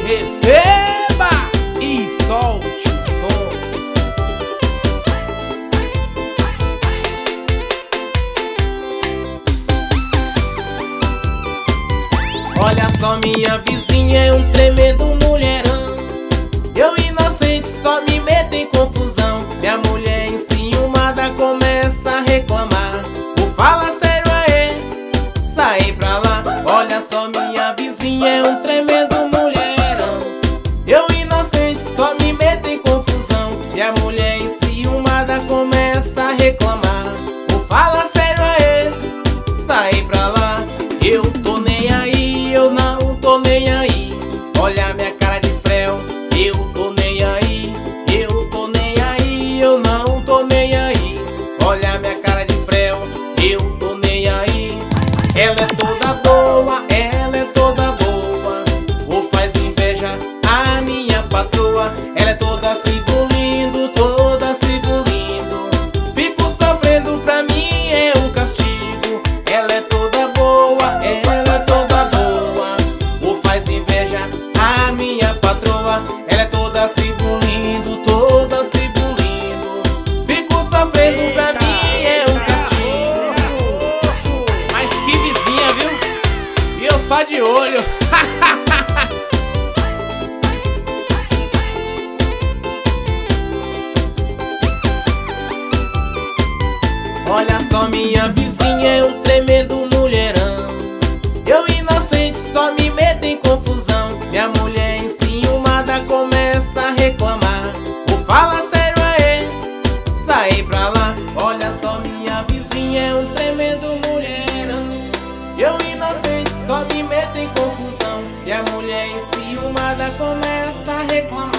Receba e solte o som. Olha só, minha vizinha é um tremendo mulherão. Eu inocente só me meto em confusão. Minha mulher enciumada começa a reclamar. Fala sério aí, sai pra lá. Olha só, minha vizinha é um tremendo mulherão. Eu inocente só me meto em confusão. Minha mulher enciumada começa a reclamar. Fala sério aí, sai pra lá. Eu tô nem aí, eu não tô nem aí. Olha minha cara de frel, eu tô nem aí. Eu tô nem aí, eu não tô nem aí. Olha minha cara de frel, eu tô nem aí. Ela é toda boa, ela é toda boa. Ou faz inveja a minha patroa. Ela é toda se bulindo, toda se bulindo. Fico sofrendo, pra mim é um castigo. Ela é toda boa, ela é toda boa. Ou faz inveja a minha patroa. Ela é toda se bulindo, toda se bulindo. Fico sofrendo, pra mim é um castigo. Mas que vizinha, viu? E eu só de olho. Olha só, minha vizinha é um tremendo mulherão. Eu inocente só me meto em confusão. Minha mulher enciumada começa a reclamar. Fala sério aí, sai pra lá. Olha só, minha vizinha é um tremendo mulherão. Eu inocente só me meto em confusão. Minha mulher enciumada começa a reclamar.